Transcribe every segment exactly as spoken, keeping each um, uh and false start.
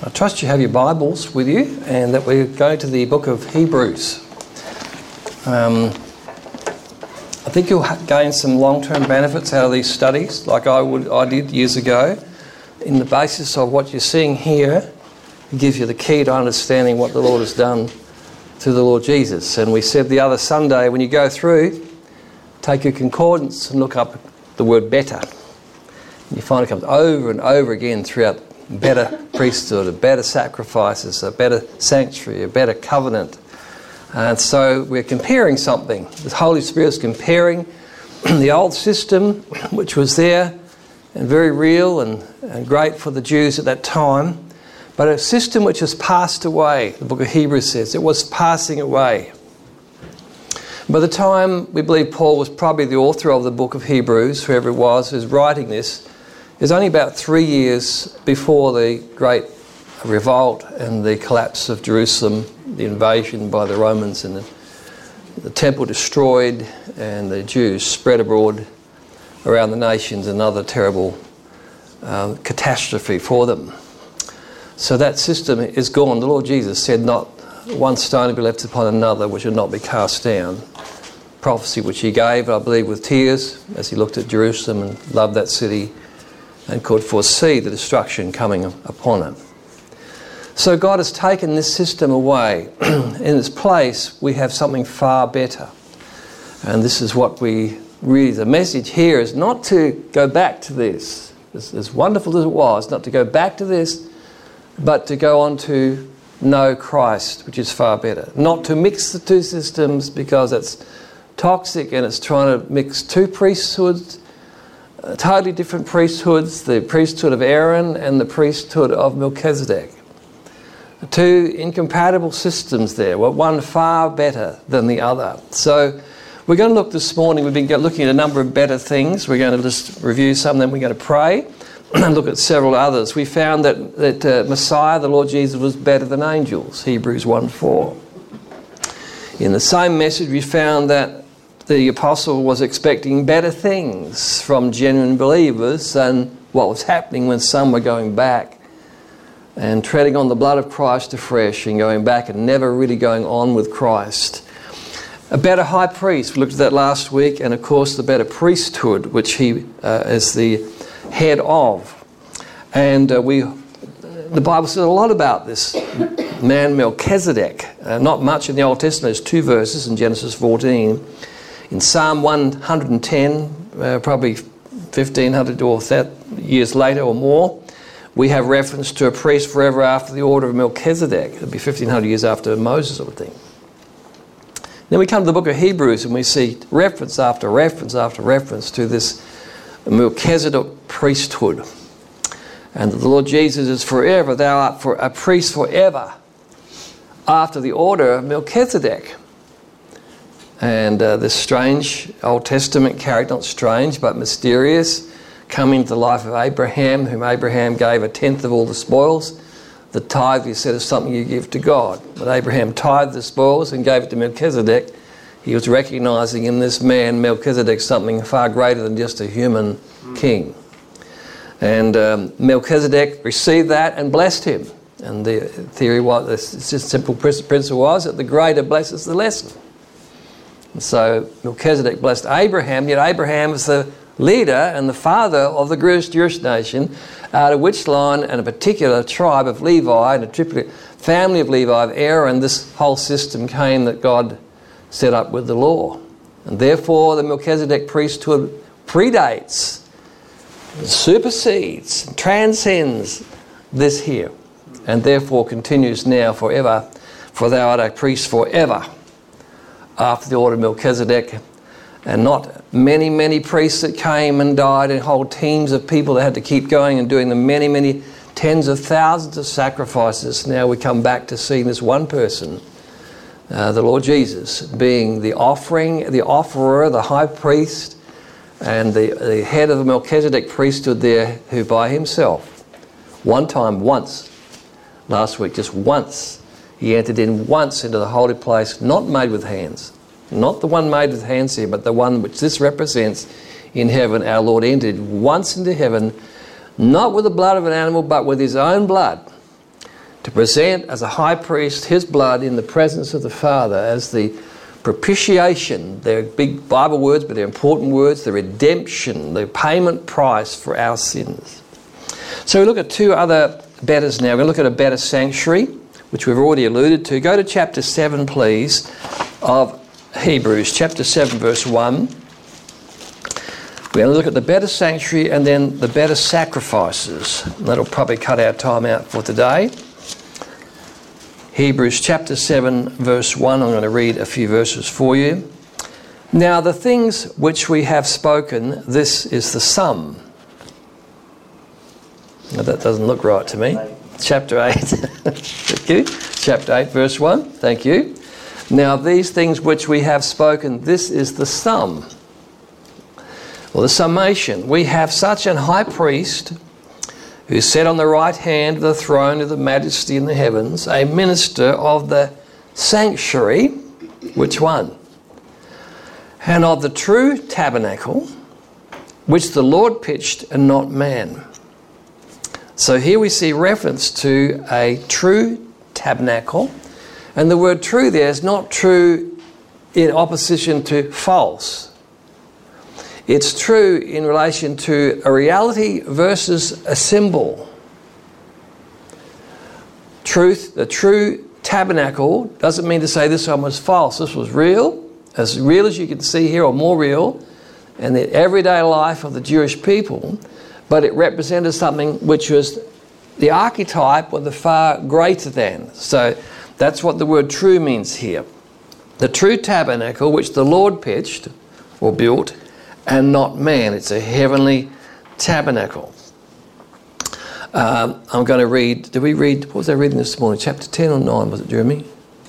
I trust you have your Bibles with you and that we go to the book of Hebrews. Um, I think you'll gain some long-term benefits out of these studies, like I would, I did years ago. In the basis of what you're seeing here, it gives you the key to understanding what the Lord has done through the Lord Jesus. And we said the other Sunday, when you go through, take your concordance and look up the word better. And you find it comes over and over again throughout. Better priesthood, a better sacrifices, a better sanctuary, a better covenant. And so we're comparing something. The Holy Spirit is comparing the old system, which was there and very real and, and great for the Jews at that time, but a system which has passed away. The book of Hebrews says it was passing away. By the time we believe Paul was probably the author of the book of Hebrews, whoever it was who's writing this, it's only about three years before the great revolt and the collapse of Jerusalem, the invasion by the Romans and the, the temple destroyed and the Jews spread abroad around the nations, another terrible um, catastrophe for them. So that system is gone. The Lord Jesus said not one stone to be left upon another which would not be cast down. Prophecy which he gave, I believe, with tears as he looked at Jerusalem and loved that city and could foresee the destruction coming upon it. So God has taken this system away. In its place, we have something far better. And this is what we really, the message here is not to go back to this, as, as wonderful as it was, not to go back to this, but to go on to know Christ, which is far better. Not to mix the two systems because it's toxic and it's trying to mix two priesthoods, Uh, totally different priesthoods, the priesthood of Aaron and the priesthood of Melchizedek. Two incompatible systems there, well, one far better than the other. So we're going to look this morning, we've been looking at a number of better things. We're going to just review some, then we're going to pray and look at several others. We found that, that uh, Messiah, the Lord Jesus, was better than angels, Hebrews one four. In the same message we found that the apostle was expecting better things from genuine believers than what was happening when some were going back and treading on the blood of Christ afresh and going back and never really going on with Christ. A better high priest, we looked at that last week, and of course the better priesthood, which he uh, is the head of. And uh, we, the Bible says a lot about this man Melchizedek. Uh, not much in the Old Testament. There's two verses in Genesis fourteen. In Psalm one ten, uh, probably fifteen hundred or that years later or more, we have reference to a priest forever after the order of Melchizedek. It'll be fifteen hundred years after Moses, sort of thing. Then we come to the book of Hebrews and we see reference after reference after reference to this Melchizedek priesthood. And the Lord Jesus is forever, thou art for a priest forever after the order of Melchizedek. And uh, this strange Old Testament character, not strange but mysterious, coming into the life of Abraham, whom Abraham gave a tenth of all the spoils. The tithe, he said, is something you give to God. But Abraham tithed the spoils and gave it to Melchizedek. He was recognising in this man, Melchizedek, something far greater than just a human mm. king. And um, Melchizedek received that and blessed him. And the theory was, the simple principle was that the greater blesses the lesser. And so Melchizedek blessed Abraham, yet Abraham is the leader and the father of the greatest Jewish nation, out of which line and a particular tribe of Levi and a triplicate family of Levi, of Aaron, this whole system came that God set up with the law. And therefore the Melchizedek priesthood predates, supersedes, transcends this here, and therefore continues now forever, for thou art a priest forever after the order of Melchizedek, and not many, many priests that came and died and whole teams of people that had to keep going and doing the many, many tens of thousands of sacrifices. Now we come back to seeing this one person, uh, the Lord Jesus, being the offering, the offerer, the high priest, and the, the head of the Melchizedek priesthood there, who by himself, one time, once, last week, just once, he entered in once into the holy place, not made with hands. Not the one made with hands here, but the one which this represents in heaven. Our Lord entered once into heaven, not with the blood of an animal, but with his own blood. to present as a high priest his blood in the presence of the Father as the propitiation. They're big Bible words, but they're important words. The redemption, the payment price for our sins. So we look at two other betters now. We're going to look at a better sanctuary, which we've already alluded to. Go to chapter seven, please, of Hebrews, chapter seven, verse one. We're going to look at the better sanctuary and then the better sacrifices. That'll probably cut our time out for today. Hebrews chapter seven, verse one. I'm going to read a few verses for you. Now the things which we have spoken, this is the sum. Now that doesn't look right to me. Chapter eight. Thank you. Chapter eight, verse one. Thank you. Now these things which we have spoken, this is the sum. Well, the summation. We have such an high priest who sat on the right hand of the throne of the majesty in the heavens, a minister of the sanctuary. Which one? And of the true tabernacle, which the Lord pitched and not man. So here we see reference to a true tabernacle. And the word true there is not true in opposition to false. It's true in relation to a reality versus a symbol. Truth, the true tabernacle doesn't mean to say this one was false. This was real, as real as you can see here, or more real, in the everyday life of the Jewish people. But it represented something which was the archetype of the far greater than. So that's what the word true means here. The true tabernacle which the Lord pitched or built, and not man. It's a heavenly tabernacle. Um, I'm going to read, did we read, what was I reading this morning? Chapter ten or nine, was it, Jeremy?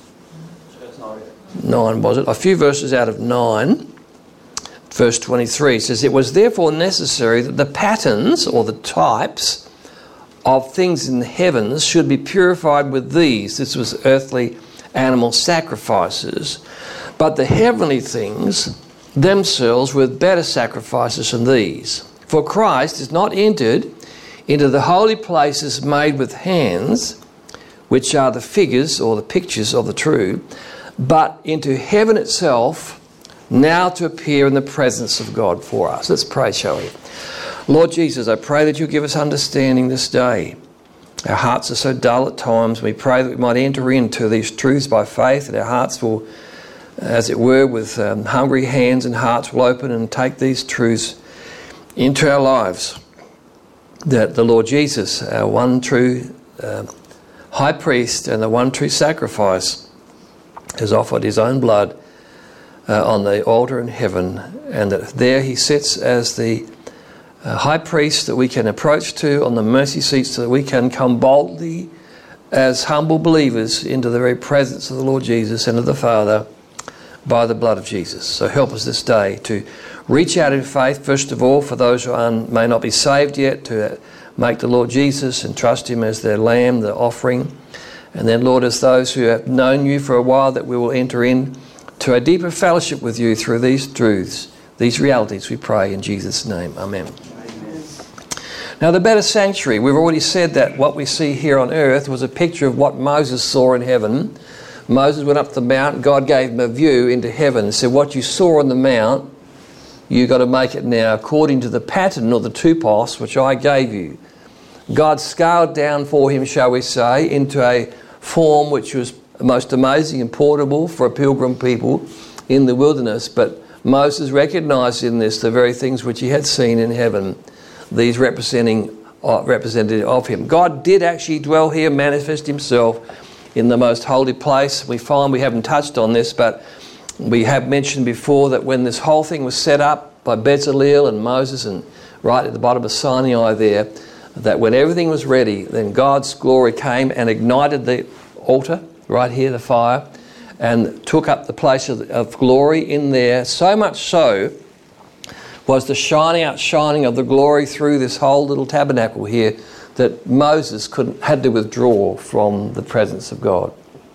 nine, was it? A few verses out of nine. Verse twenty-three says, it was therefore necessary that the patterns or the types of things in the heavens should be purified with these. This was earthly animal sacrifices. But the heavenly things themselves with better sacrifices than these. For Christ is not entered into the holy places made with hands, which are the figures or the pictures of the true, but into heaven itself, now to appear in the presence of God for us. Let's pray, shall we? Lord Jesus, I pray that you give us understanding this day. Our hearts are so dull at times. We pray that we might enter into these truths by faith, that our hearts will, as it were, with um, hungry hands and hearts will open and take these truths into our lives. That the Lord Jesus, our one true uh, high priest and the one true sacrifice, has offered his own blood uh, on the altar in heaven, and that there he sits as the uh, high priest that we can approach to on the mercy seat, so that we can come boldly as humble believers into the very presence of the Lord Jesus and of the Father, by the blood of Jesus. So help us this day to reach out in faith, first of all, for those who are, may not be saved yet, to make the Lord Jesus and trust him as their lamb, the offering. And then, Lord, as those who have known you for a while, that we will enter in to a deeper fellowship with you through these truths, these realities, we pray in Jesus' name. Amen. Amen. Now, the better sanctuary. We've already said that what we see here on earth was a picture of what Moses saw in heaven. Moses went up the mount. God gave him a view into heaven and said, what you saw on the mount, you've got to make it now according to the pattern or the tupos which I gave you. God scaled down for him, shall we say, into a form which was most amazing and portable for a pilgrim people in the wilderness. But Moses recognised in this the very things which he had seen in heaven, these representing uh, representative of him. God did actually dwell here, manifest himself in the most holy place. We find, we haven't touched on this, but we have mentioned before that when this whole thing was set up by Bezalel and Moses, and right at the bottom of Sinai there, that when everything was ready, then God's glory came and ignited the altar, right here, the fire, and took up the place of, of glory in there. So much so was the shining outshining of the glory through this whole little tabernacle here, that Moses couldn't had to withdraw from the presence of God.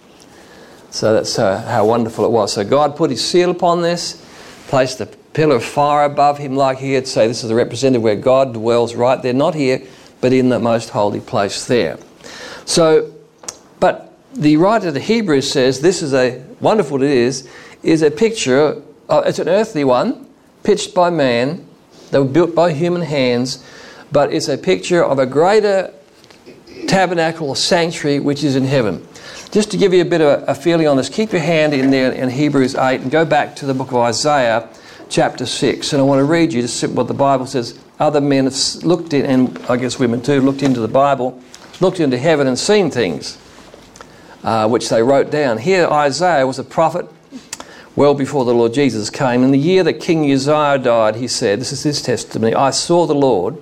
So that's uh, how wonderful it was. So God put his seal upon this, placed a pillar of fire above him like here to say this is the representative where God dwells right there, not here, but in the most holy place there. So But the writer of the Hebrews says this is a, wonderful it is, is a picture, uh, it's an earthly one, pitched by man, they were built by human hands, but it's a picture of a greater tabernacle or sanctuary which is in heaven. Just to give you a bit of a, a feeling on this, keep your hand in there in Hebrews eight and go back to the book of Isaiah chapter six, and I want to read you just what the Bible says. Other men have looked in, and I guess women too, looked into the Bible, looked into heaven and seen things uh, which they wrote down. Here Isaiah was a prophet well before the Lord Jesus came. In the year that King Uzziah died, he said, this is his testimony, I saw the Lord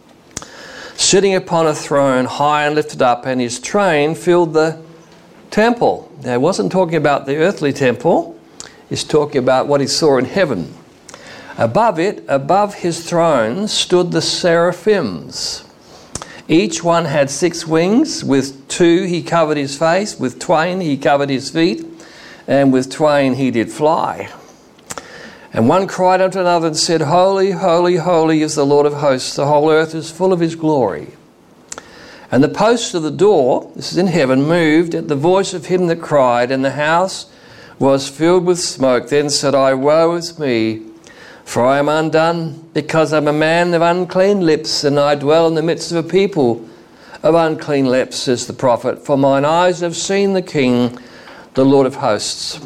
sitting upon a throne high and lifted up, and his train filled the temple. Now, he wasn't talking about the earthly temple. He's talking about what he saw in heaven. Above it, above his throne, stood the seraphims. Each one had six wings. With two he covered his face, with twain he covered his feet, and with twain he did fly. And one cried unto another and said, Holy, holy, holy is the Lord of hosts. The whole earth is full of his glory. And the posts of the door, this is in heaven, moved at the voice of him that cried, and the house was filled with smoke. Then said I, Woe is me, for I am undone, because I am a man of unclean lips, and I dwell in the midst of a people of unclean lips, says the prophet. For mine eyes have seen the King, the Lord of hosts.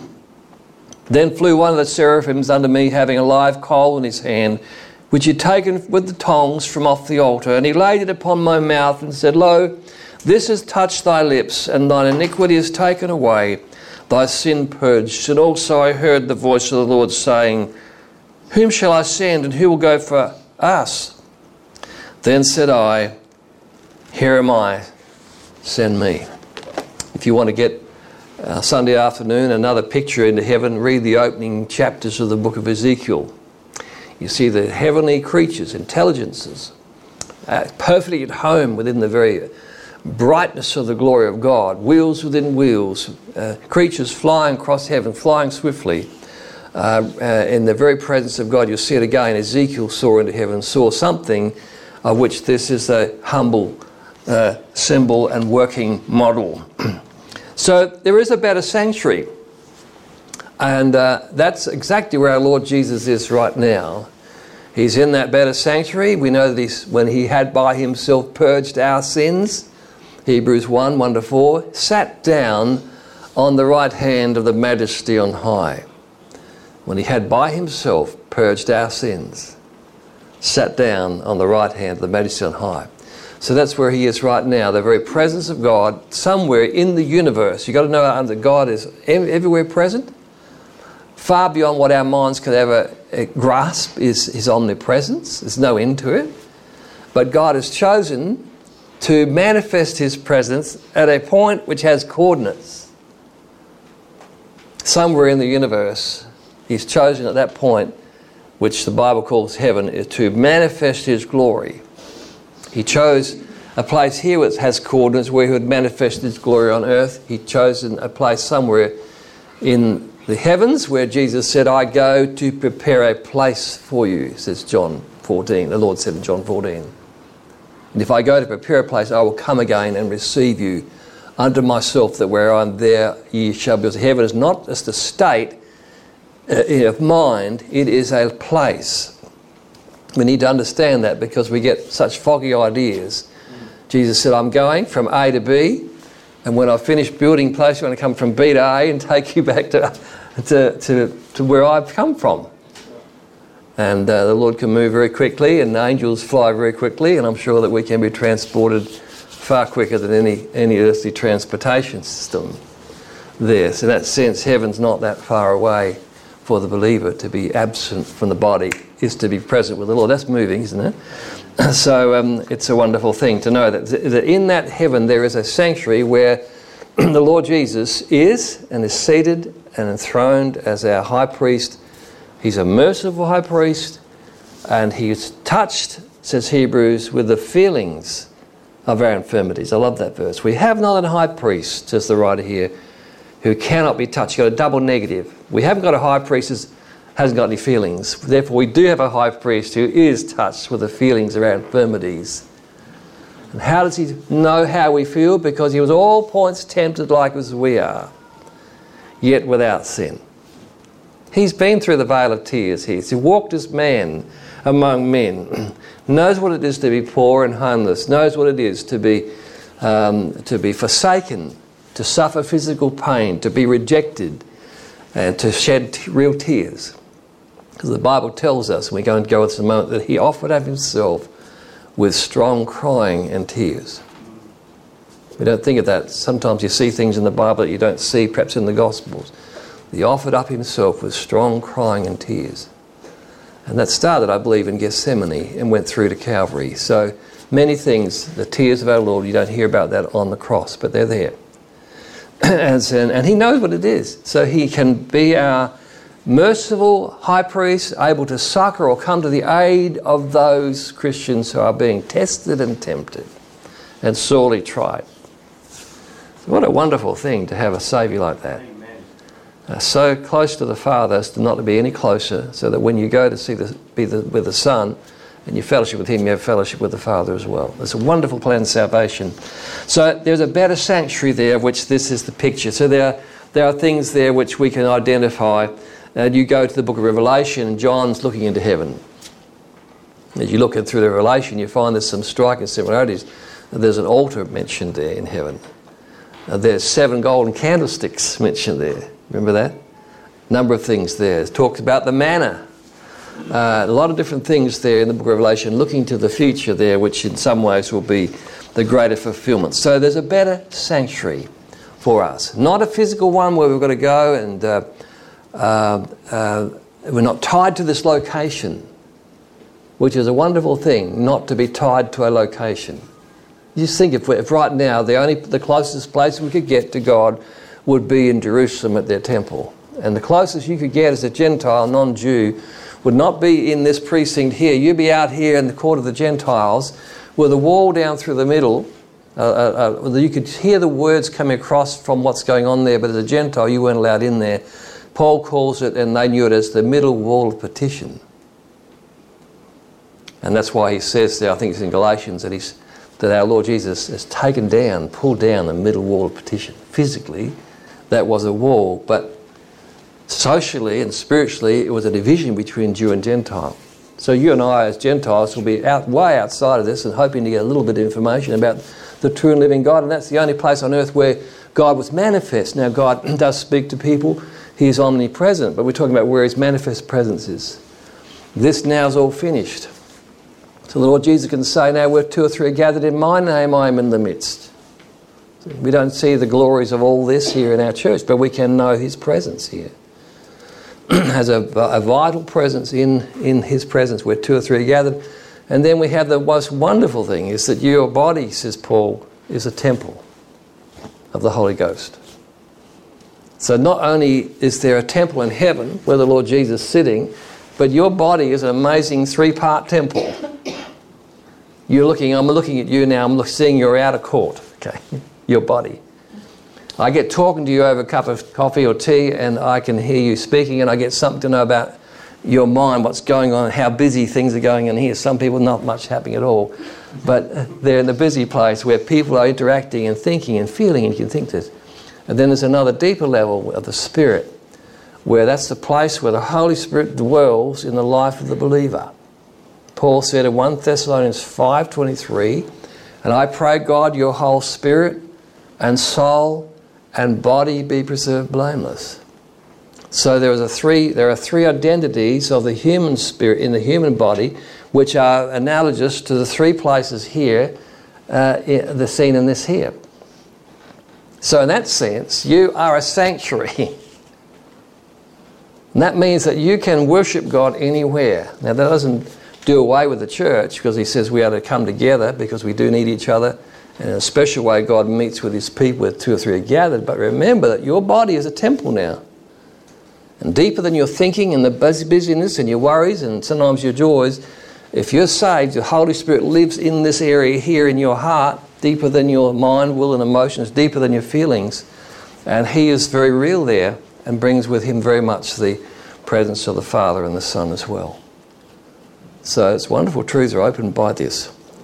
Then flew one of the seraphims unto me, having a live coal in his hand, which he had taken with the tongs from off the altar. And he laid it upon my mouth and said, Lo, this has touched thy lips, and thine iniquity is taken away, thy sin purged. And also I heard the voice of the Lord saying, Whom shall I send, and who will go for us? Then said I, Here am I, send me. If you want to get uh, Sunday afternoon another picture into heaven, read the opening chapters of the book of Ezekiel. You see the heavenly creatures, intelligences, uh, perfectly at home within the very brightness of the glory of God, wheels within wheels, uh, creatures flying across heaven, flying swiftly. Uh, uh, in the very presence of God. You'll see it again. Ezekiel saw into heaven, saw something of which this is a humble uh, symbol and working model. So there is a better sanctuary, and uh, that's exactly where our Lord Jesus is right now. He's in that better sanctuary. We know that he's, when he had by himself purged our sins, Hebrews one, one to four, sat down on the right hand of the Majesty on high. When he had by himself purged our sins, sat down on the right hand of the Majesty on high. So that's where he is right now, the very presence of God, somewhere in the universe. You've got to know that God is everywhere present. Far beyond what our minds could ever grasp is his omnipresence. There's no end to it. But God has chosen to manifest his presence at a point which has coordinates. Somewhere in the universe, he's chosen at that point, which the Bible calls heaven, is to manifest his glory. He chose a place here which has coordinates where he would manifest his glory on earth. He chose a place somewhere in the heavens where Jesus said, I go to prepare a place for you, says John fourteen. The Lord said in John fourteen. And if I go to prepare a place, I will come again and receive you unto myself, that where I am there ye shall be. Heaven is not just a state of mind, it is a place. We need to understand that because we get such foggy ideas. Jesus said, I'm going from A to B, and when I finish building place, I'm going to come from B to A and take you back to, to, to, to where I've come from. And uh, the Lord can move very quickly, and angels fly very quickly, and I'm sure that we can be transported far quicker than any, any earthly transportation system there. So in that sense, heaven's not that far away. For the believer to be absent from the body is to be present with the Lord. That's moving, isn't it? So um, it's a wonderful thing to know that, that in that heaven there is a sanctuary where the Lord Jesus is and is seated and enthroned as our high priest. He's a merciful high priest, and he is touched, says Hebrews, with the feelings of our infirmities. I love that verse. We have not a high priest, says the writer here, who cannot be touched. You've got a double negative. We haven't got a high priest who hasn't got any feelings. Therefore, we do have a high priest who is touched with the feelings of our infirmities. And how does he know how we feel? Because he was all points tempted like as we are, yet without sin. He's been through the vale of tears. He's he walked as man among men, knows what it is to be poor and homeless, knows what it is to be um, to be forsaken, to suffer physical pain, to be rejected, and to shed t- real tears. Because the Bible tells us, and we're going to go into a moment, that he offered up himself with strong crying and tears. We don't think of that. Sometimes you see things in the Bible that you don't see, perhaps in the Gospels. He offered up himself with strong crying and tears. And that started, I believe, in Gethsemane and went through to Calvary. So many things, the tears of our Lord, you don't hear about that on the cross, but they're there. and, and he knows what it is. So he can be our merciful high priest, able to succor or come to the aid of those Christians who are being tested and tempted and sorely tried. What a wonderful thing to have a Saviour like that. Uh, so close to the Father as to not to be any closer, so that when you go to see the, be the, with the Son and you fellowship with him, you have fellowship with the Father as well. It's a wonderful plan of salvation. So there's a better sanctuary there, of which this is the picture. So there are, there are things there which we can identify. And you go to the book of Revelation and John's looking into heaven. As you look through the Revelation, you find there's some striking similarities. There's an altar mentioned there in heaven. Uh, there's seven golden candlesticks mentioned there. Remember that? Number of things there. It talks about the manna. Uh, a lot of different things there in the book of Revelation, looking to the future there, which in some ways will be the greater fulfillment. So there's a better sanctuary for us. Not a physical one where we've got to go and uh, uh, uh, we're not tied to this location, which is a wonderful thing, not to be tied to a location. You just think if, if right now the only the closest place we could get to God would be in Jerusalem at their temple. And the closest you could get as a Gentile, non-Jew, would not be in this precinct here. You'd be out here in the court of the Gentiles with a wall down through the middle. Uh, uh, uh, you could hear the words coming across from what's going on there, but as a Gentile you weren't allowed in there. Paul calls it, and they knew it as the middle wall of petition. And that's why he says there, I think it's in Galatians, that he's that our Lord Jesus has taken down, pulled down the middle wall of petition. Physically, that was a wall, but socially and spiritually, it was a division between Jew and Gentile. So you and I as Gentiles will be out way outside of this and hoping to get a little bit of information about the true and living God, and that's the only place on earth where God was manifest. Now God does speak to people, he is omnipresent, but we're talking about where his manifest presence is. This now is all finished. So the Lord Jesus can say, now where two or three are gathered in my name, I am in the midst. We don't see the glories of all this here in our church, but we can know his presence here. Has a, a vital presence in, in his presence where two or three are gathered. And then we have the most wonderful thing is that your body, says Paul, is a temple of the Holy Ghost. So not only is there a temple in heaven where the Lord Jesus is sitting, but your body is an amazing three-part temple. You're looking, I'm looking at you now, I'm seeing your outer court, okay, your body. I get talking to you over a cup of coffee or tea and I can hear you speaking and I get something to know about your mind, what's going on, how busy things are going in here. Some people not much happening at all, but they're in the busy place where people are interacting and thinking and feeling, and you can think this. And then there's another deeper level of the Spirit, where that's the place where the Holy Spirit dwells in the life of the believer. Paul said in First Thessalonians five twenty-three, and I pray God your whole spirit and soul and body be preserved blameless. So there is a three there are three identities of the human spirit in the human body, which are analogous to the three places here, uh, the scene in this here. So in that sense, you are a sanctuary. And that means that you can worship God anywhere. Now that doesn't do away with the church, because he says we are to come together because we do need each other. And in a special way, God meets with his people where two or three are gathered. But remember that your body is a temple now. And deeper than your thinking and the busyness and your worries and sometimes your joys, if you're saved, the Holy Spirit lives in this area here in your heart, deeper than your mind, will and emotions, deeper than your feelings. And he is very real there and brings with him very much the presence of the Father and the Son as well. So it's wonderful truths are opened by this.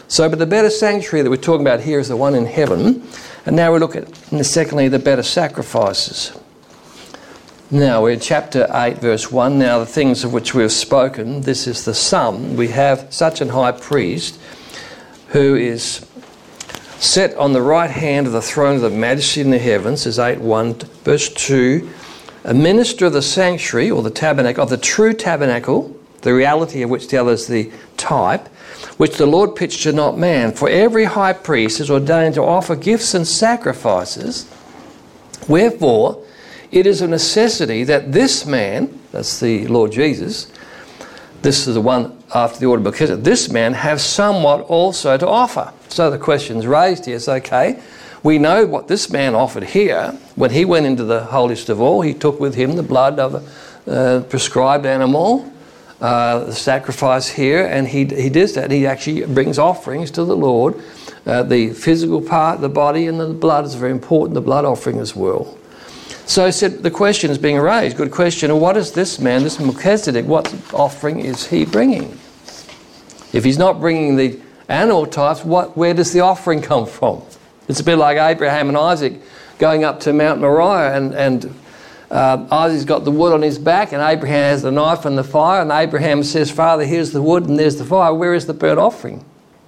So, but the better sanctuary that we're talking about here is the one in heaven. And now we look at, secondly, the better sacrifices. Now, we're in chapter eight, verse one. Now, the things of which we have spoken, this is the sum. We have such an high priest who is set on the right hand of the throne of the majesty in the heavens, says eight one. Verse two, a minister of the sanctuary, or the tabernacle, of the true tabernacle, the reality of which the other is the type, which the Lord pitched to not man. For every high priest is ordained to offer gifts and sacrifices. Wherefore, it is a necessity that this man, that's the Lord Jesus, this is the one after the order of Melchizedek, this man have somewhat also to offer. So the question's raised here, is okay, we know what this man offered here. When he went into the holiest of all, he took with him the blood of a uh, prescribed animal, uh, the sacrifice here, and he, he does that. He actually brings offerings to the Lord. Uh, the physical part, the body, and the blood is very important, the blood offering as well. So I said, the question is being raised, good question, what is this man, this Melchizedek, what offering is he bringing? If he's not bringing the animal types, what, where does the offering come from? It's a bit like Abraham and Isaac going up to Mount Moriah, and, and uh, Isaac's got the wood on his back, and Abraham has the knife and the fire, and Abraham says, Father, here's the wood and there's the fire, where is the burnt offering?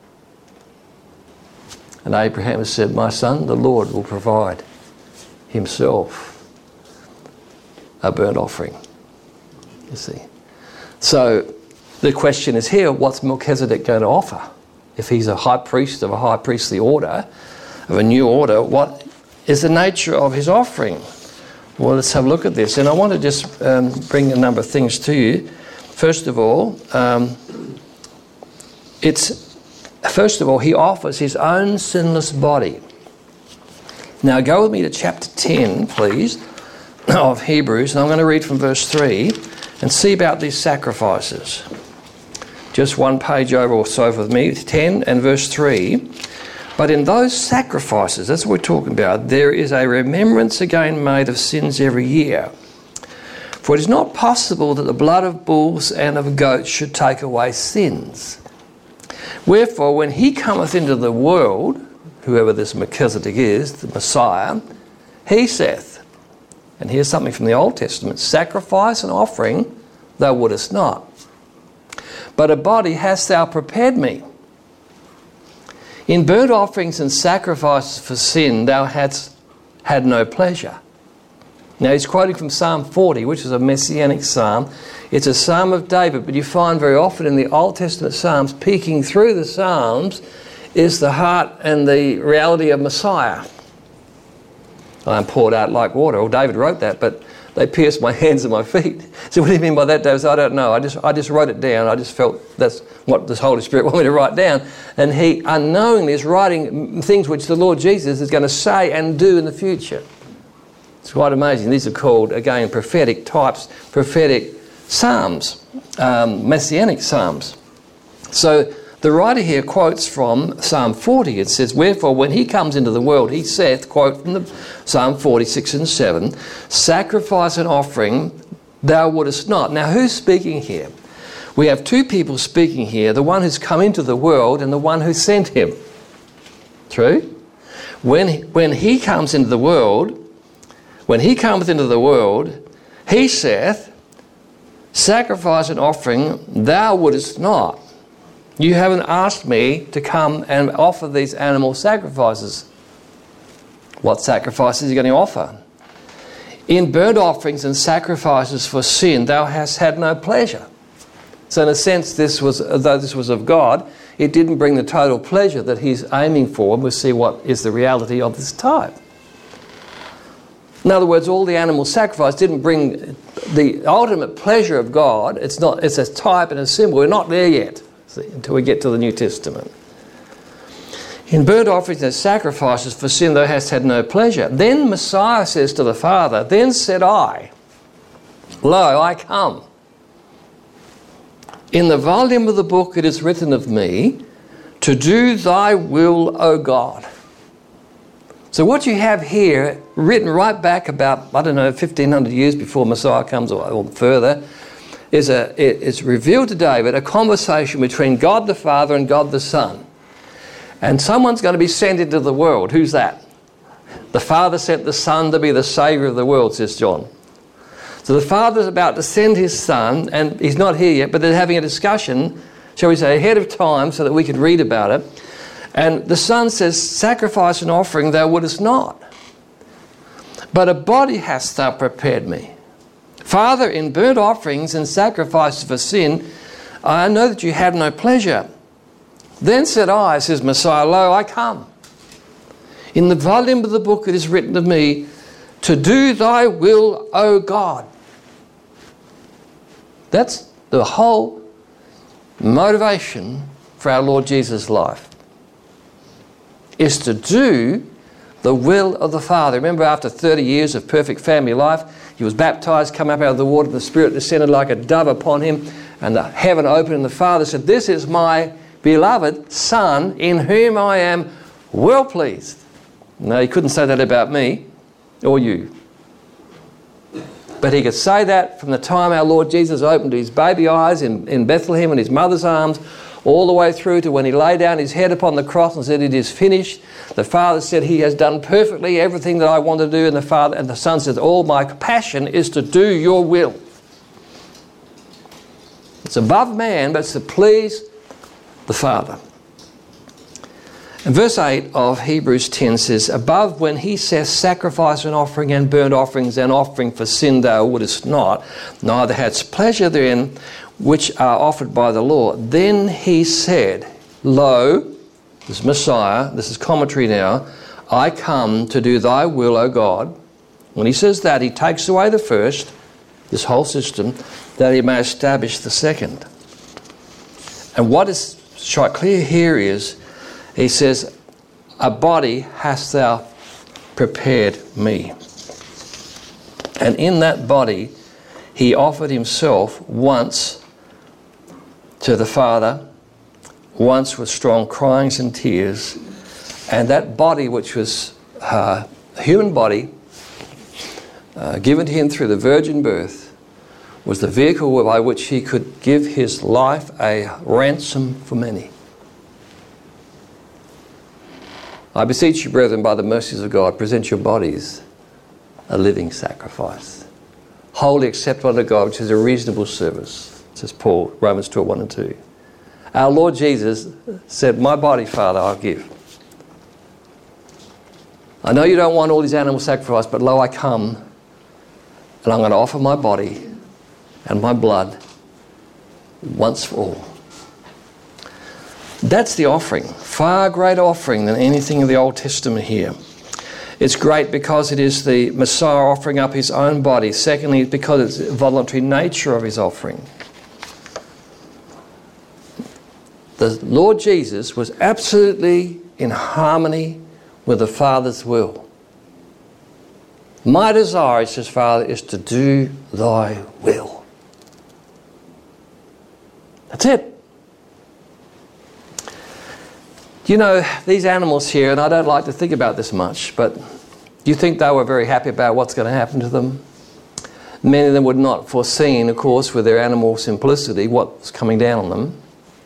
And Abraham has said, my son, the Lord will provide himself a burnt offering, you see. So the question is here, what's Melchizedek going to offer? If he's a high priest of a high priestly order, of a new order, what is the nature of his offering? Well, let's have a look at this. And I want to just um, bring a number of things to you. First of all, um, it's, first of all, he offers his own sinless body. Now go with me to chapter ten, please, of Hebrews, and I'm going to read from verse three and see about these sacrifices. Just one page over or so with me, ten and verse three. But in those sacrifices, that's what we're talking about, there is a remembrance again made of sins every year. For it is not possible that the blood of bulls and of goats should take away sins. Wherefore, when he cometh into the world, whoever this Melchizedek is, the Messiah, he saith, and here's something from the Old Testament, sacrifice and offering thou wouldest not, but a body hast thou prepared me. In burnt offerings and sacrifices for sin thou hadst had no pleasure. Now he's quoting from Psalm forty, which is a messianic psalm. It's a psalm of David, but you find very often in the Old Testament psalms, peeking through the psalms, is the heart and the reality of Messiah. I am poured out like water. Well, David wrote that, but they pierced my hands and my feet. So what do you mean by that, David? I don't know. I just I just wrote it down. I just felt that's what the Holy Spirit wanted me to write down. And he unknowingly is writing things which the Lord Jesus is going to say and do in the future. It's quite amazing. These are called, again, prophetic types, prophetic psalms, um, messianic psalms. So the writer here quotes from Psalm forty. It says, wherefore when he comes into the world, he saith, quote from the Psalm forty-six and seven, sacrifice and offering thou wouldest not. Now who's speaking here? We have two people speaking here, the one who's come into the world and the one who sent him. True? When, when he comes into the world, when he cometh into the world, he saith, sacrifice and offering thou wouldest not. You haven't asked me to come and offer these animal sacrifices. What sacrifices are you going to offer? In burnt offerings and sacrifices for sin, thou hast had no pleasure. So in a sense, this was, though this was of God, it didn't bring the total pleasure that he's aiming for. We'll see what is the reality of this type. In other words, all the animal sacrifice didn't bring the ultimate pleasure of God. It's not. It's a type and a symbol. We're not there yet. See, until we get to the New Testament. In burnt offerings and sacrifices for sin thou hast had no pleasure. Then Messiah says to the Father, then said I, lo, I come. In the volume of the book it is written of me, to do thy will, O God. So what you have here, written right back about, I don't know, fifteen hundred years before Messiah comes, or, or further, is a, it's revealed to David a conversation between God the Father and God the Son. And someone's going to be sent into the world. Who's that? The Father sent the Son to be the Saviour of the world, says John. So the Father's about to send his Son, and he's not here yet, but they're having a discussion, shall we say, ahead of time so that we could read about it. And the Son says, sacrifice and offering thou wouldest not, but a body hast thou prepared me. Father, in burnt offerings and sacrifices for sin, I know that you have no pleasure. Then said I, says Messiah, lo, I come. In the volume of the book it is written of me, to do thy will, O God. That's the whole motivation for our Lord Jesus' life, is to do the will of the Father. Remember, after thirty years of perfect family life, he was baptized, come up out of the water, the Spirit descended like a dove upon him, and the heaven opened, and the Father said, this is my beloved Son, in whom I am well pleased. No, he couldn't say that about me or you. But he could say that from the time our Lord Jesus opened his baby eyes in, in Bethlehem in his mother's arms, all the way through to when he laid down his head upon the cross and said, it is finished. The Father said, he has done perfectly everything that I want to do. And the Father and the Son says, all my passion is to do your will. It's above man, but it's to please the Father. And verse eight of Hebrews ten says, above when he says, sacrifice and offering and burnt offerings and offering for sin thou wouldest not, neither hadst pleasure therein, which are offered by the law. Then he said, lo, this is Messiah, this is commentary now, I come to do thy will, O God. When he says that, he takes away the first, this whole system, that he may establish the second. And what is quite clear here is, he says, a body hast thou prepared me. And in that body, he offered himself once to the Father, once with strong cryings and tears. And that body, which was uh, a human body, uh, given to him through the virgin birth, was the vehicle by which he could give his life a ransom for many. I beseech you, brethren, by the mercies of God, present your bodies a living sacrifice, wholly acceptable unto God, which is a reasonable service, says Paul, Romans twelve, one and two. Our Lord Jesus said, my body, Father, I'll give. I know you don't want all these animal sacrifice, but lo, I come, and I'm going to offer my body and my blood once for all. That's the offering. Far greater offering than anything in the Old Testament here. It's great because it is the Messiah offering up his own body. Secondly, because it's the voluntary nature of his offering. The Lord Jesus was absolutely in harmony with the Father's will. My desire, says Father, is to do thy will. That's it. You know, these animals here, and I don't like to think about this much, but do you think they were very happy about what's going to happen to them? Many of them would not foreseen, of course, with their animal simplicity, what was coming down on them.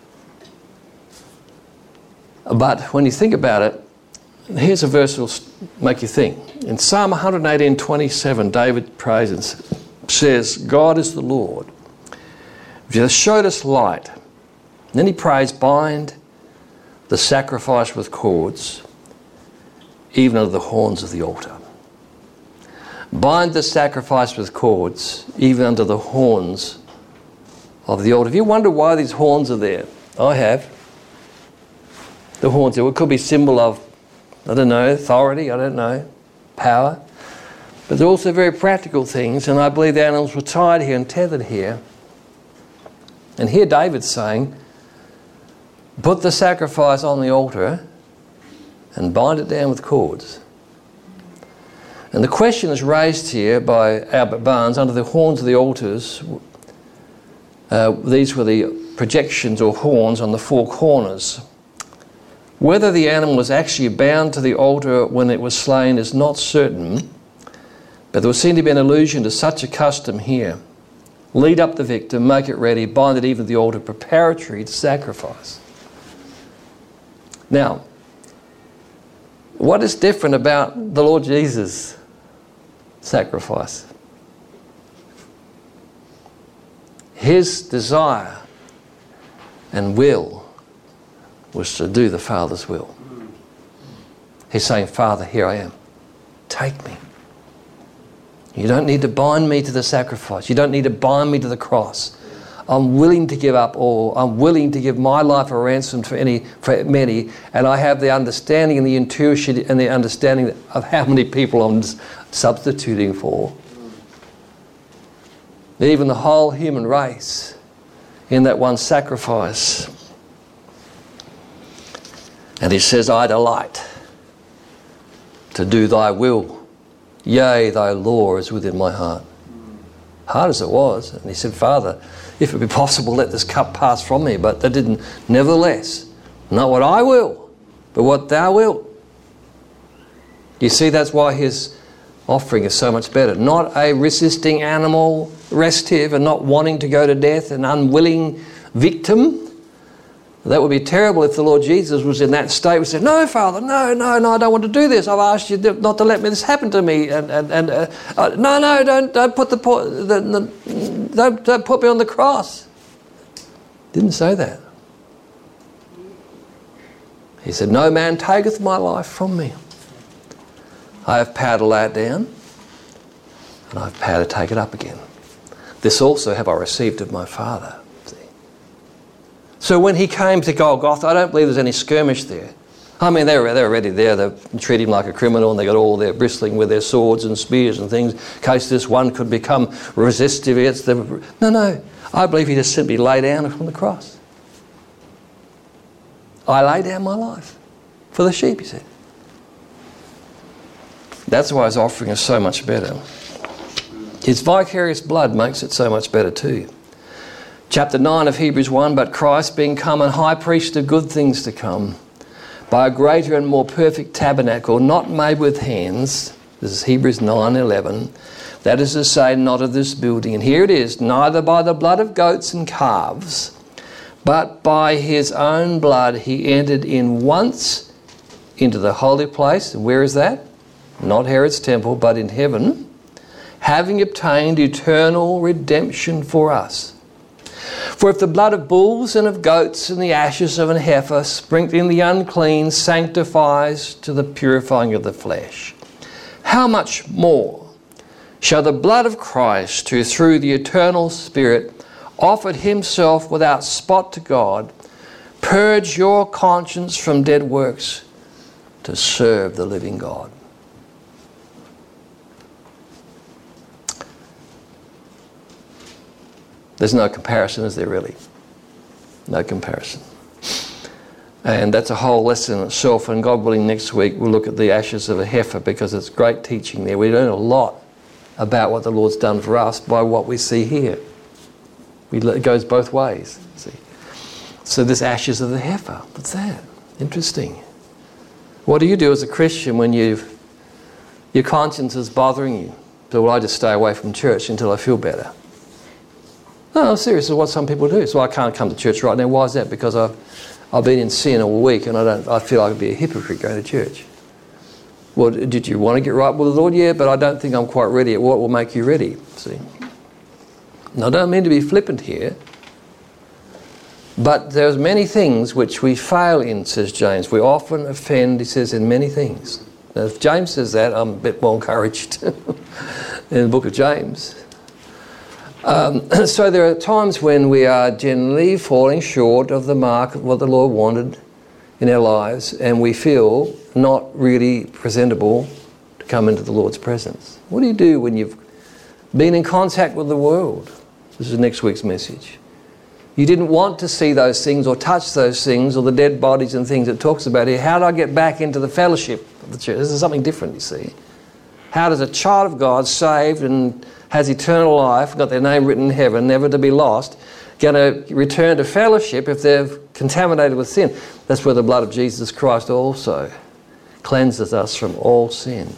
But when you think about it, here's a verse that will make you think. In Psalm one eighteen, twenty-seven, David prays and says, God is the Lord, which has showed us light. And then he prays, bind the sacrifice with cords, even under the horns of the altar. Bind the sacrifice with cords, even under the horns of the altar. If you wonder why these horns are there, I have. The horns there, it could be symbol of, I don't know, authority, I don't know, power. But they're also very practical things, and I believe the animals were tied here and tethered here. And here David's saying, put the sacrifice on the altar and bind it down with cords. And the question is raised here by Albert Barnes, under the horns of the altars, uh, these were the projections or horns on the four corners. Whether the animal was actually bound to the altar when it was slain is not certain, but there would seem to be an allusion to such a custom here. Lead up the victim, make it ready, bind it even to the altar, preparatory to sacrifice. Now, What is different about the Lord Jesus' sacrifice? His desire and will was to do the Father's will. He's saying, Father, here I am. Take me. You don't need to bind me to the sacrifice. You don't need to bind me to the cross. I'm willing to give up all. I'm willing to give my life a ransom for any, for many. And I have the understanding and the intuition and the understanding of how many people I'm substituting for. Even the whole human race in that one sacrifice. And he says, I delight to do thy will. Yea, thy law is within my heart. Hard as it was. And he said, Father, if it be possible, let this cup pass from me. But that didn't. Nevertheless, not what I will, but what thou wilt. You see, that's why his offering is so much better. Not a resisting animal, restive and not wanting to go to death, an unwilling victim. That would be terrible if the Lord Jesus was in that state. We said, no, Father, no, no, no, I don't want to do this. I've asked you not to let me this happen to me. And, and, and uh, uh, no, no, don't, don't put the, the, the don't, don't put me on the cross. Didn't say that. He said, no man taketh my life from me. I have power to lay it down, and I have power to take it up again. This also have I received of my Father. So when he came to Golgotha, I don't believe there's any skirmish there. I mean, they were, they were already there. They treat him like a criminal, and they got all their bristling with their swords and spears and things, in case this one could become resistive against them. No, no. I believe he just simply lay down on the cross. I lay down my life for the sheep, he said. That's why his offering is so much better. His vicarious blood makes it so much better too. Chapter nine of Hebrews one, but Christ being come and high priest of good things to come, by a greater and more perfect tabernacle, not made with hands, this is Hebrews nine eleven, that is to say, not of this building. And here it is, neither by the blood of goats and calves, but by his own blood he entered in once into the holy place. And where is that? Not Herod's temple, but in heaven, having obtained eternal redemption for us. For if the blood of bulls and of goats and the ashes of an heifer sprinkling the unclean sanctifies to the purifying of the flesh, how much more shall the blood of Christ, who through the eternal Spirit offered himself without spot to God, purge your conscience from dead works to serve the living God? There's no comparison, is there really? No comparison. And that's a whole lesson in itself, and God willing next week we'll look at the ashes of a heifer, because it's great teaching there. We learn a lot about what the Lord's done for us by what we see here. We, it goes both ways. See. So this ashes of the heifer, what's that? Interesting. What do you do as a Christian when you've, your conscience is bothering you? So, well, I just stay away from church until I feel better. No, seriously, what some people do. So I can't come to church right now. Why is that? Because I've, I've been in sin all week and I don't. I feel I could be a hypocrite going to church. Well, did you want to get right with the Lord? Yeah, but I don't think I'm quite ready. What will make you ready? See? Now, I don't mean to be flippant here, but there's many things which we fail in, says James. We often offend, he says, in many things. Now, if James says that, I'm a bit more encouraged in the book of James. Um, so there are times when we are generally falling short of the mark of what the Lord wanted in our lives, and we feel not really presentable to come into the Lord's presence. What do you do when you've been in contact with the world? This is next week's message. You didn't want to see those things or touch those things or the dead bodies and things it talks about here. How do I get back into the fellowship of the church? This is something different, you see. How does a child of God, saved and has eternal life, got their name written in heaven, never to be lost, going to return to fellowship if they're contaminated with sin? That's where the blood of Jesus Christ also cleanses us from all sin.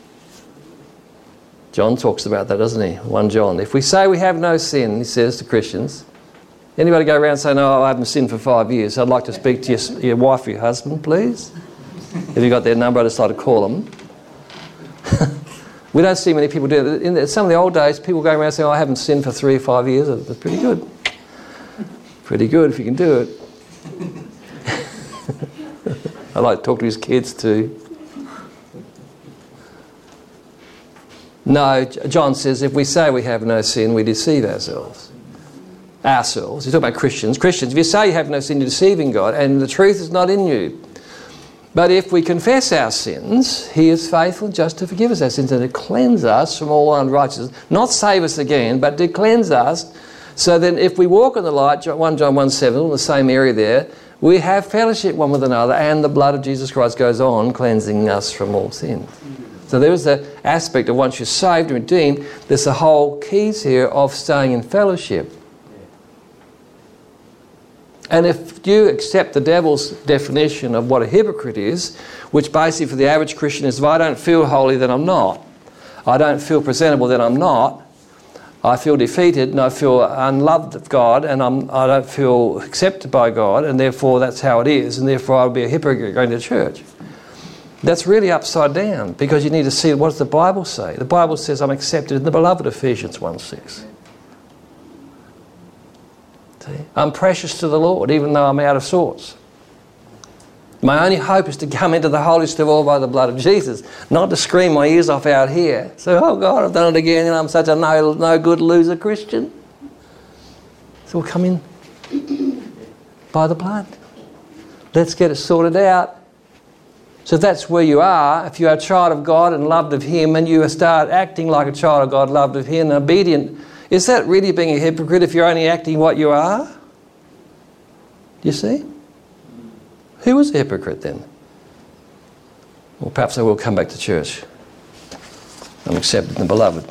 John talks about that, doesn't he? First John. If we say we have no sin, he says to Christians, anybody go around saying, no, I haven't sinned for five years, I'd like to speak to your, your wife or your husband, please. If you got their number, I decided to call them. We don't see many people do it. In some of the old days, people go around saying, oh, I haven't sinned for three or five years. That's pretty good. Pretty good if you can do it. I like to talk to his kids too. No, John says if we say we have no sin, we deceive ourselves. Ourselves. You talk about Christians. Christians, if you say you have no sin, you're deceiving God, and the truth is not in you. But if we confess our sins, He is faithful and just to forgive us our sins and to cleanse us from all unrighteousness. Not save us again, but to cleanse us. So then if we walk in the light, First John one seven, in the same area there, we have fellowship one with another, and the blood of Jesus Christ goes on cleansing us from all sin. So there is the aspect of once you're saved and redeemed, there's the whole keys here of staying in fellowship. And if you accept the devil's definition of what a hypocrite is, which basically for the average Christian is, if I don't feel holy, then I'm not. I don't feel presentable, then I'm not. I feel defeated and I feel unloved of God, and I'm, I don't feel accepted by God, and therefore that's how it is, and therefore I'll be a hypocrite going to church. That's really upside down, because you need to see what does the Bible say. The Bible says I'm accepted in the beloved, Ephesians one six. See? I'm precious to the Lord, even though I'm out of sorts. My only hope is to come into the holiest of all by the blood of Jesus, not to scream my ears off out here. So, oh God, I've done it again and I'm such a no, no good loser Christian. So we'll come in by the blood. Let's get it sorted out. So that's where you are. If you're a child of God and loved of Him, and you start acting like a child of God, loved of Him, and obedient, is that really being a hypocrite if you're only acting what you are? You see? Who was a hypocrite then? Well, perhaps I will come back to church. I'm accepted in the beloved.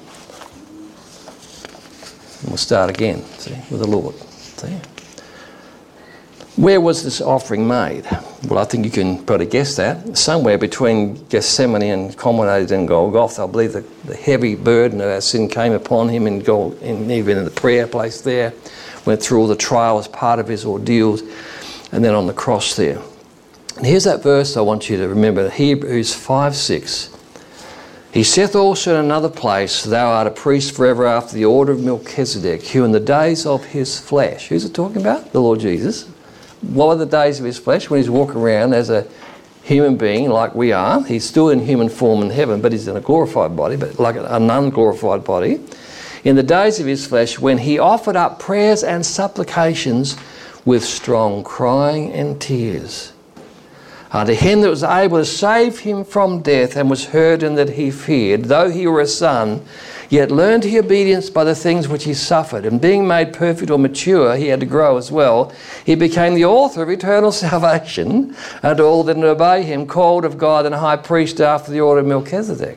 And we'll start again, see, with the Lord. See? Where was this offering made? Well, I think you can probably guess that. Somewhere between Gethsemane and culminated in Golgotha. I believe the, the heavy burden of our sin came upon Him in Gol- in, even in the prayer place there. Went through all the trial as part of His ordeals. And then on the cross there. And here's that verse I want you to remember. Hebrews five six. He saith also in another place, Thou art a priest forever after the order of Melchizedek, who in the days of His flesh. Who's it talking about? The Lord Jesus. What were the days of His flesh? When He's walking around as a human being like we are. He's still in human form in heaven, but He's in a glorified body, but like an unglorified body. In the days of His flesh, when He offered up prayers and supplications with strong crying and tears unto Him that was able to save him from death, and was heard in that he feared, though he were a son, yet learned he obedience by the things which he suffered. And being made perfect or mature, he had to grow as well. He became the author of eternal salvation unto all that obey Him, called of God and high priest after the order of Melchizedek.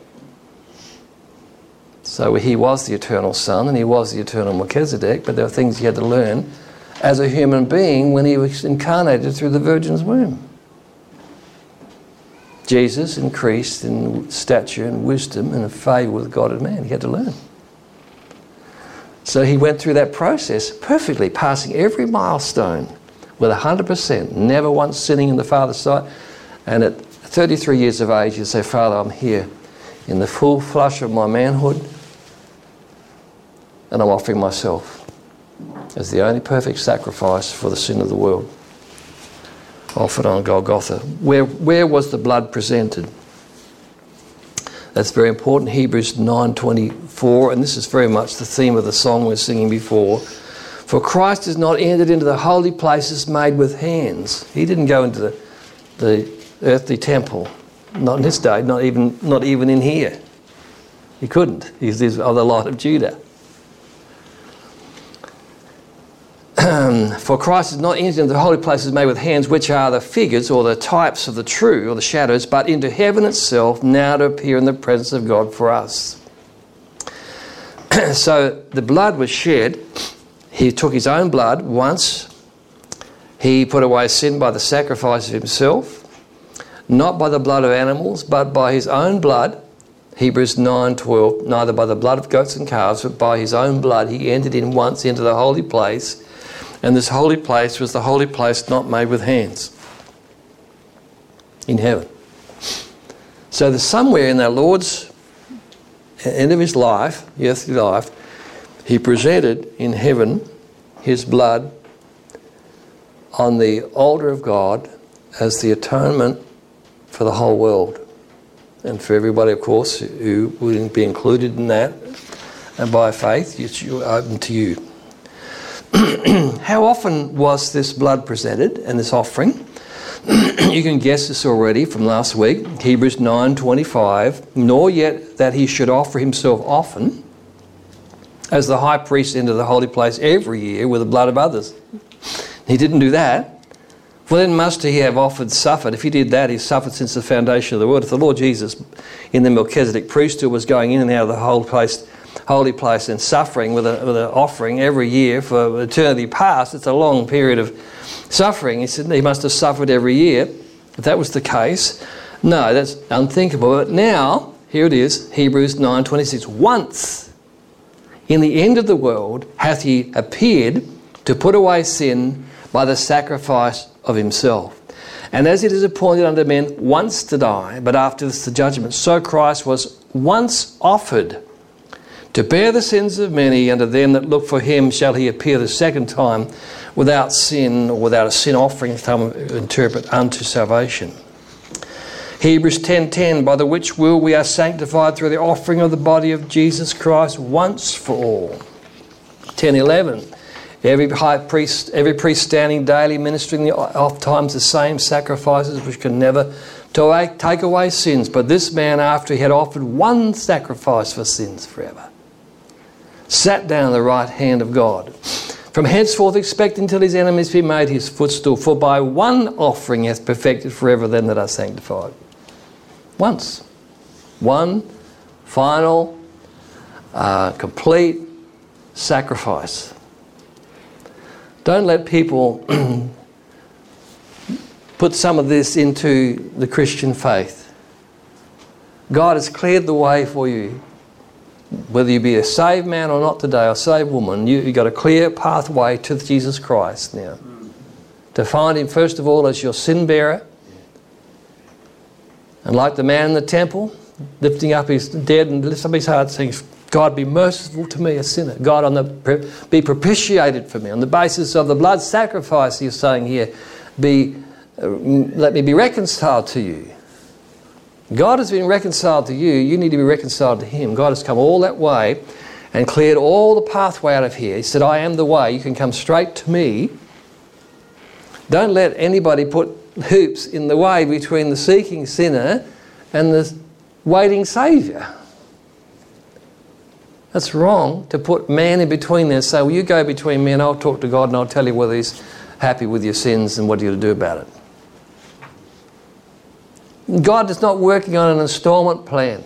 So He was the eternal Son and He was the eternal Melchizedek, but there were things He had to learn as a human being when He was incarnated through the Virgin's womb. Jesus increased in stature and wisdom and in favour with God and man. He had to learn. So He went through that process perfectly, passing every milestone with one hundred percent, never once sinning in the Father's sight. And at thirty-three years of age, He'd say, Father, I'm here in the full flush of my manhood, and I'm offering myself as the only perfect sacrifice for the sin of the world. Offered on Golgotha. Where, where was the blood presented? That's very important. Hebrews nine twenty-four, and this is very much the theme of the song we were singing before. For Christ has not entered into the holy places made with hands. He didn't go into the, the earthly temple. Not in this day, not even, not even in here. He couldn't. He's the Light of Judah. For Christ has not entered into the holy places made with hands, which are the figures or the types of the true or the shadows, but into heaven itself, now to appear in the presence of God for us. So the blood was shed. He took His own blood once. He put away sin by the sacrifice of Himself, not by the blood of animals, but by His own blood. Hebrews nine twelve, neither by the blood of goats and calves, but by His own blood He entered in once into the holy place. And this holy place was the holy place not made with hands. In heaven. So there's somewhere in our Lord's end of his life, earthly life, he presented in heaven his blood on the altar of God as the atonement for the whole world. And for everybody, of course, who wouldn't be included in that. And by faith, it's open to you. How often was this blood presented and this offering? You can guess this already from last week. Hebrews nine twenty-five. Nor yet that he should offer himself often, as the high priest entered the holy place every year with the blood of others. He didn't do that. For then must he have offered suffered. If he did that, he suffered since the foundation of the world. If the Lord Jesus in the Melchizedek priesthood was going in and out of the holy place, holy place and suffering with, a, with an offering every year for eternity past, it's a long period of suffering. He said he must have suffered every year. If that was the case, no, that's unthinkable. But now, here it is, Hebrews nine twenty-six. Once in the end of the world hath he appeared to put away sin by the sacrifice of himself. And as it is appointed unto men once to die, but after this the judgment, so Christ was once offered to bear the sins of many, and to them that look for him shall he appear the second time without sin, or without a sin offering, some interpret, unto salvation. Hebrews ten ten, by the which will we are sanctified through the offering of the body of Jesus Christ once for all. ten eleven, every high priest, every priest standing daily ministering the oft times the same sacrifices which can never take away sins. But this man, after he had offered one sacrifice for sins forever, sat down at the right hand of God. From henceforth expect until his enemies be made his footstool. For by one offering hath perfected forever them that are sanctified. Once. One final, uh, complete sacrifice. Don't let people put some of this into the Christian faith. God has cleared the way for you. Whether you be a saved man or not today, or saved woman, you, you've got a clear pathway to Jesus Christ now. To find him, first of all, as your sin bearer. And like the man in the temple, lifting up his dead and lifting up his heart, saying, God, be merciful to me, a sinner. God, on the, be propitiated for me. On the basis of the blood sacrifice, he's saying here, be, uh, let me be reconciled to you. God has been reconciled to you. You need to be reconciled to him. God has come all that way and cleared all the pathway out of here. He said, I am the way. You can come straight to me. Don't let anybody put hoops in the way between the seeking sinner and the waiting Saviour. That's wrong to put man in between there and say, well, you go between me and I'll talk to God and I'll tell you whether he's happy with your sins and what you're to do about it. God is not working on an instalment plan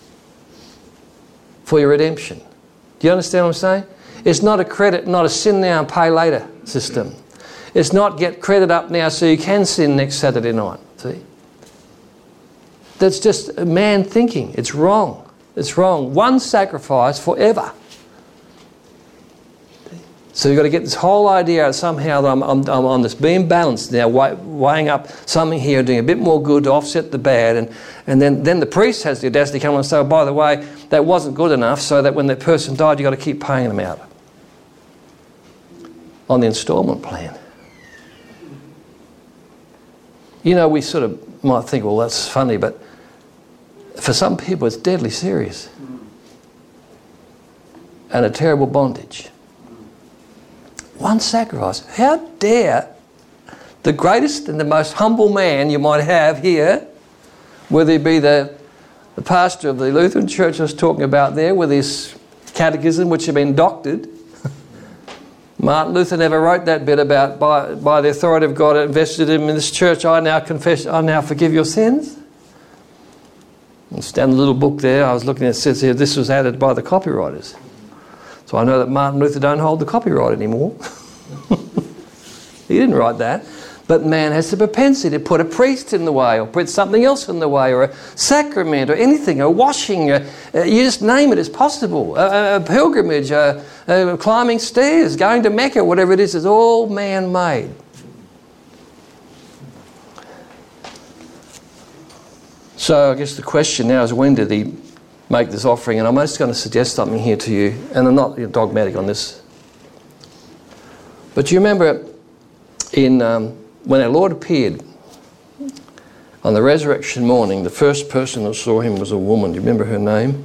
for your redemption. Do you understand what I'm saying? It's not a credit, not a sin now and pay later system. It's not get credit up now so you can sin next Saturday night. See? That's just man thinking. It's wrong. It's wrong. One sacrifice forever. So you've got to get this whole idea out somehow that I'm, I'm, I'm on this being balanced now, weighing up something here, doing a bit more good to offset the bad, and, and then, then the priest has the audacity to come and say, oh, by the way, that wasn't good enough, so that when that person died, you've got to keep paying them out on the instalment plan. You know, we sort of might think, well, that's funny, but for some people it's deadly serious and a terrible bondage. One sacrifice. How dare the greatest and the most humble man you might have here, whether he be the, the pastor of the Lutheran church I was talking about there with his catechism which had been doctored. Martin Luther never wrote that bit about by, by the authority of God invested in this church, I now confess, I now forgive your sins. It's down the little book there, I was looking at it, it says here, this was added by the copywriters. So I know that Martin Luther don't hold the copyright anymore. He didn't write that. But man has the propensity to put a priest in the way, or put something else in the way, or a sacrament, or anything, a washing, a, a, you just name it as possible. A, a pilgrimage, a, a climbing stairs, going to Mecca, whatever it is, is all man-made. So I guess the question now is, when did he make this offering? And I'm just going to suggest something here to you, and I'm not dogmatic on this. But do you remember in um, when our Lord appeared on the resurrection morning, the first person that saw him was a woman. Do you remember her name?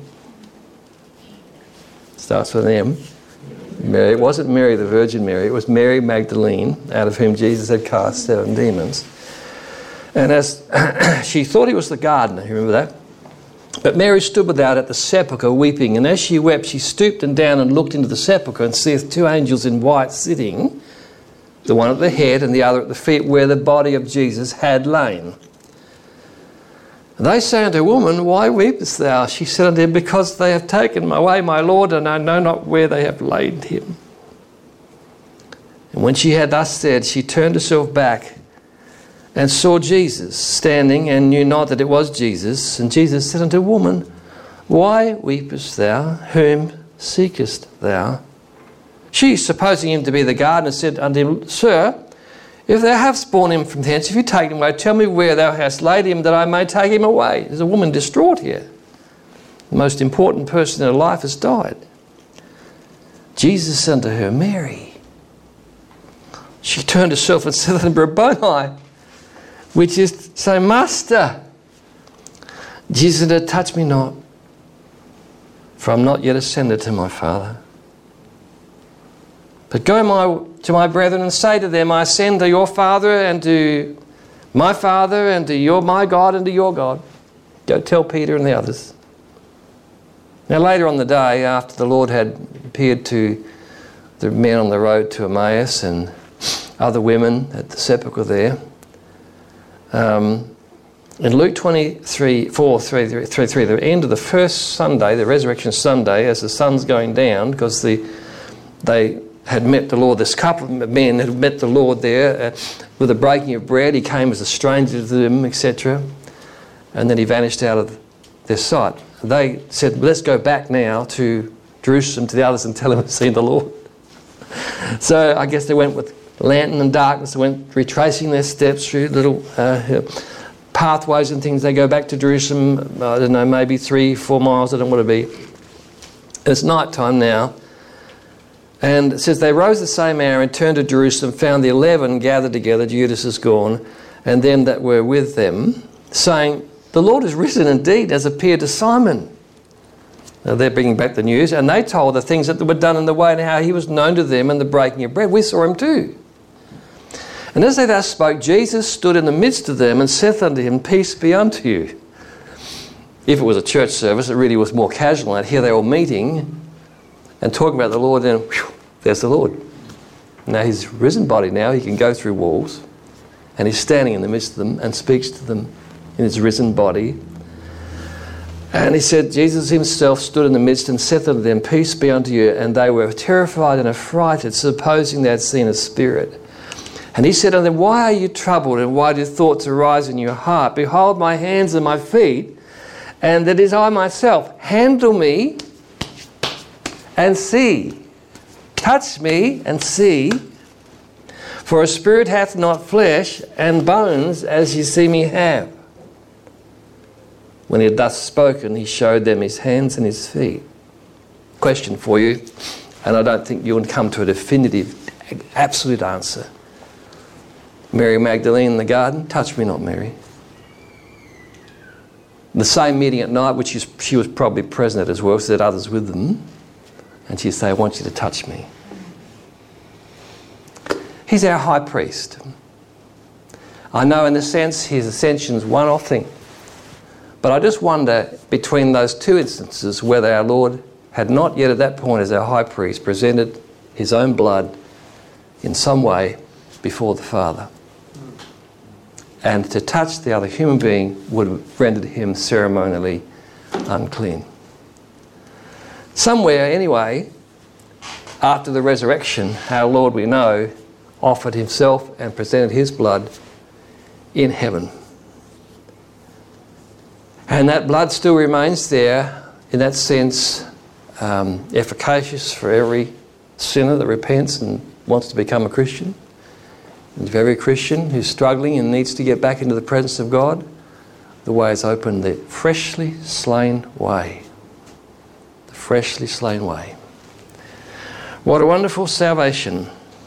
Starts with an M. Mary. It wasn't Mary the Virgin Mary, it was Mary Magdalene, out of whom Jesus had cast seven demons. And as she thought he was the gardener, you remember that? But Mary stood without at the sepulchre weeping, and as she wept, she stooped and down and looked into the sepulchre, and seeth two angels in white sitting, the one at the head and the other at the feet, where the body of Jesus had lain. And they say unto her, Woman, why weepest thou? She said unto him, Because they have taken away my Lord, and I know not where they have laid him. And when she had thus said, she turned herself back and saw Jesus standing, and knew not that it was Jesus. And Jesus said unto her, Woman, why weepest thou? Whom seekest thou? She, supposing him to be the gardener, said unto him, Sir, if thou hast borne him from thence, if you take him away, tell me where thou hast laid him, that I may take him away. There's a woman distraught here. The most important person in her life has died. Jesus said unto her, Mary. She turned herself and said unto him, Rabboni, which is to say, Master. Jesus said, Touch me not, for I am not yet ascended to my Father. But go my, to my brethren and say to them, I ascend to your Father and to my Father and to your my God and to your God. Go tell Peter and the others. Now later on the day, after the Lord had appeared to the men on the road to Emmaus and other women at the sepulchre there, um, in Luke twenty-three, four, three, three, three, the end of the first Sunday, the Resurrection Sunday, as the sun's going down, because the they had met the Lord, this couple of men had met the Lord there uh, with the breaking of bread. He came as a stranger to them, et cetera. And then he vanished out of their sight. They said, let's go back now to Jerusalem to the others and tell them we've seen the Lord. So I guess they went with lantern and darkness. They went retracing their steps through little uh, pathways and things. They go back to Jerusalem, I don't know, maybe three, four miles, I don't want to be. It's night time now. And it says, they rose the same hour and turned to Jerusalem, found the eleven gathered together, Judas is gone, and them that were with them, saying, the Lord is risen indeed, as appeared to Simon. Now they're bringing back the news, and they told the things that were done in the way and how he was known to them in the breaking of bread. We saw him too. And as they thus spoke, Jesus stood in the midst of them and saith unto him, Peace be unto you. If it was a church service, it really was more casual. And here they're all meeting and talking about the Lord, and whew, there's the Lord. Now his risen body now, he can go through walls, and he's standing in the midst of them and speaks to them in his risen body. And he said, Jesus himself stood in the midst and saith unto them, Peace be unto you. And they were terrified and affrighted, supposing they had seen a spirit. And he said unto them, Why are you troubled, and why do thoughts arise in your heart? Behold my hands and my feet, and that is I myself. Handle me and see. Touch me and see. For a spirit hath not flesh and bones, as ye see me have. When he had thus spoken, he showed them his hands and his feet. Question for you, and I don't think you'll come to a definitive, absolute answer. Mary Magdalene in the garden, touch me not, Mary. The same meeting at night, which she was probably present at as well, so that others with them, and she'd say, I want you to touch me. He's our high priest. I know in a sense his ascension's one-off thing. But I just wonder, between those two instances, whether our Lord had not yet at that point as our high priest presented his own blood in some way before the Father. And to touch the other human being would have rendered him ceremonially unclean. Somewhere, anyway, after the resurrection, our Lord, we know, offered himself and presented his blood in heaven. And that blood still remains there, in that sense, um, efficacious for every sinner that repents and wants to become a Christian. And for every Christian who's struggling and needs to get back into the presence of God, the way is open, the freshly slain way. The freshly slain way. What a wonderful salvation.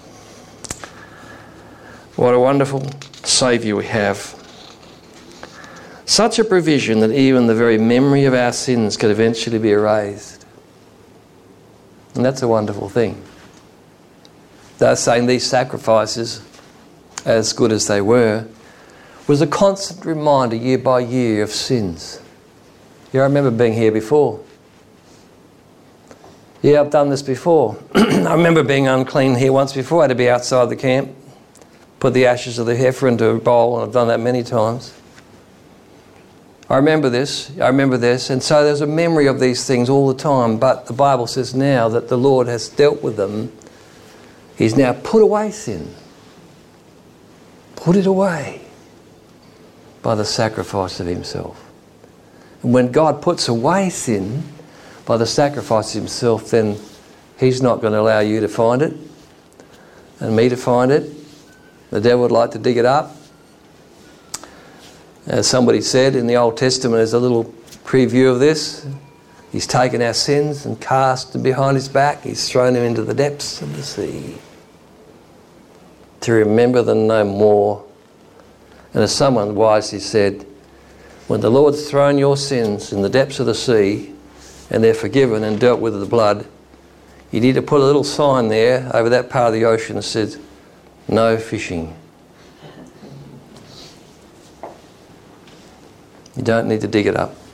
What a wonderful Saviour we have. Such a provision that even the very memory of our sins could eventually be erased. And that's a wonderful thing. They're saying these sacrifices, as good as they were, was a constant reminder year by year of sins. Yeah, I remember being here before. Yeah, I've done this before. I remember being unclean here once before. I had to be outside the camp, put the ashes of the heifer into a bowl, and I've done that many times. I remember this, I remember this, and so there's a memory of these things all the time, but the Bible says now that the Lord has dealt with them. He's now put away sin. Put it away by the sacrifice of himself. And when God puts away sin by the sacrifice of himself, then he's not going to allow you to find it and me to find it. The devil would like to dig it up. As somebody said in the Old Testament, there's a little preview of this. He's taken our sins and cast them behind his back. He's thrown them into the depths of the sea to remember them no more. And as someone wisely said, when the Lord's thrown your sins in the depths of the sea and they're forgiven and dealt with the blood, you need to put a little sign there over that part of the ocean that says, no fishing. You don't need to dig it up.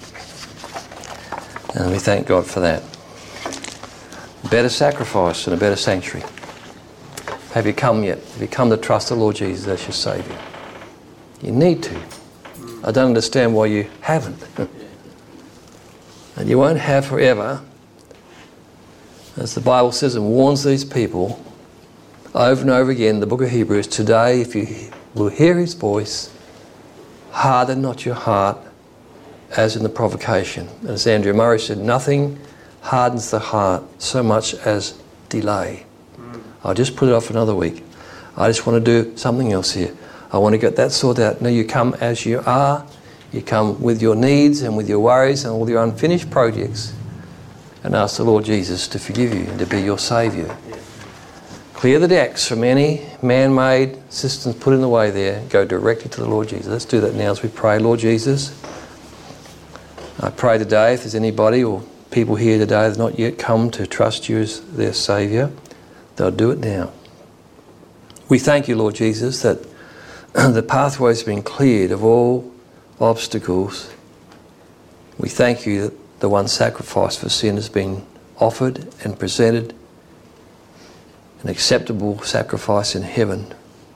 And we thank God for that. A better sacrifice and a better sanctuary. Have you come yet? Have you come to trust the Lord Jesus as your Saviour? You need to. I don't understand why you haven't. And you won't have forever. As the Bible says and warns these people over and over again, the book of Hebrews, today if you will hear his voice, harden not your heart as in the provocation. As Andrew Murray said, nothing hardens the heart so much as delay. I'll just put it off another week. I just want to do something else here. I want to get that sorted out. No, you come as you are. You come with your needs and with your worries and all your unfinished projects and ask the Lord Jesus to forgive you and to be your Saviour. Clear the decks from any man-made systems put in the way there. Go directly to the Lord Jesus. Let's do that now as we pray. Lord Jesus, I pray today if there's anybody or people here today that have not yet come to trust you as their Saviour, they'll do it now. We thank you, Lord Jesus, that the pathway's been cleared of all obstacles. We thank you that the one sacrifice for sin has been offered and presented, an acceptable sacrifice in heaven.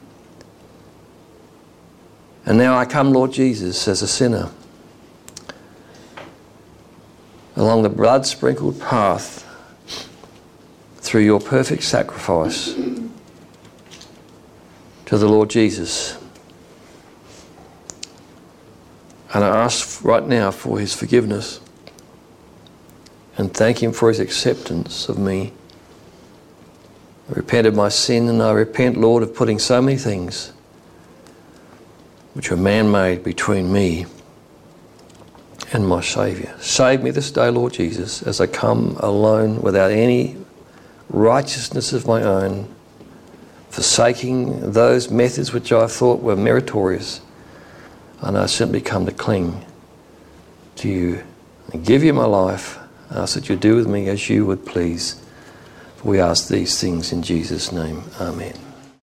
And now I come, Lord Jesus, as a sinner, along the blood-sprinkled path through your perfect sacrifice to the Lord Jesus. And I ask right now for his forgiveness and thank him for his acceptance of me. I repent of my sin, and I repent, Lord, of putting so many things which are man-made between me and my Saviour. Save me this day, Lord Jesus, as I come alone without any righteousness of my own, forsaking those methods which I thought were meritorious, and I simply come to cling to you and give you my life. I ask that you do with me as you would please. For we ask these things in Jesus' name. Amen.